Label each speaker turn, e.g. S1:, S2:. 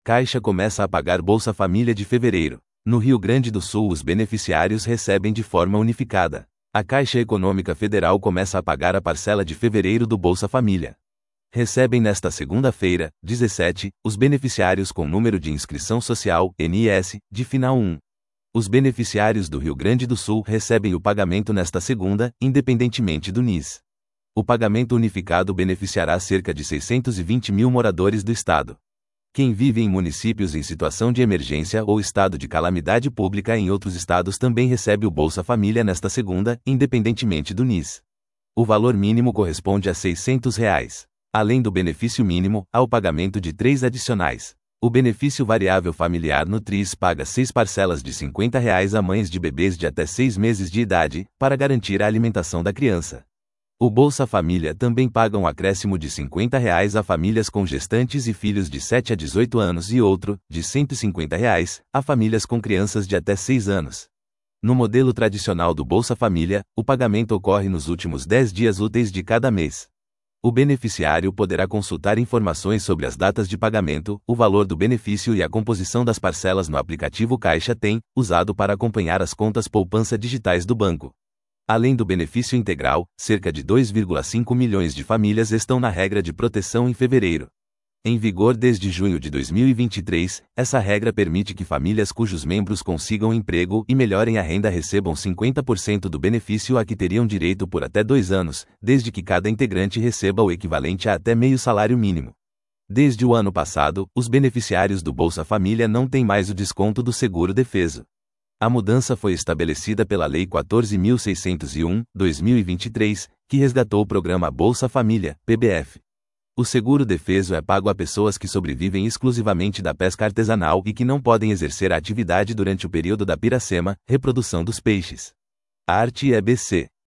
S1: Caixa começa a pagar Bolsa Família de fevereiro. No Rio Grande do Sul, os beneficiários recebem de forma unificada. A Caixa Econômica Federal começa a pagar a parcela de fevereiro do Bolsa Família. Recebem nesta segunda-feira, 17, os beneficiários com número de inscrição social, NIS, de final 1. Os beneficiários do Rio Grande do Sul recebem o pagamento nesta segunda, independentemente do NIS. O pagamento unificado beneficiará cerca de 620 mil moradores do estado. Quem vive em municípios em situação de emergência ou estado de calamidade pública em outros estados também recebe o Bolsa Família nesta segunda, independentemente do NIS. O valor mínimo corresponde a R$ 600. Além do benefício mínimo, há o pagamento de 3 adicionais. O benefício variável familiar Nutris paga 6 parcelas de R$ 50 a mães de bebês de até 6 meses de idade, para garantir a alimentação da criança. O Bolsa Família também paga um acréscimo de R$ 50 a famílias com gestantes e filhos de 7 a 18 anos e outro, de R$ 150 a famílias com crianças de até 6 anos. No modelo tradicional do Bolsa Família, o pagamento ocorre nos últimos 10 dias úteis de cada mês. O beneficiário poderá consultar informações sobre as datas de pagamento, o valor do benefício e a composição das parcelas no aplicativo Caixa Tem, usado para acompanhar as contas poupança digitais do banco. Além do benefício integral, cerca de 2,5 milhões de famílias estão na regra de proteção em fevereiro. Em vigor desde junho de 2023, essa regra permite que famílias cujos membros consigam emprego e melhorem a renda recebam 50% do benefício a que teriam direito por até 2 anos, desde que cada integrante receba o equivalente a até meio salário mínimo. Desde o ano passado, os beneficiários do Bolsa Família não têm mais o desconto do seguro-defeso. A mudança foi estabelecida pela Lei 14.601/2023, que resgatou o programa Bolsa Família, PBF. O seguro-defeso é pago a pessoas que sobrevivem exclusivamente da pesca artesanal e que não podem exercer a atividade durante o período da piracema, reprodução dos peixes. Arte EBC.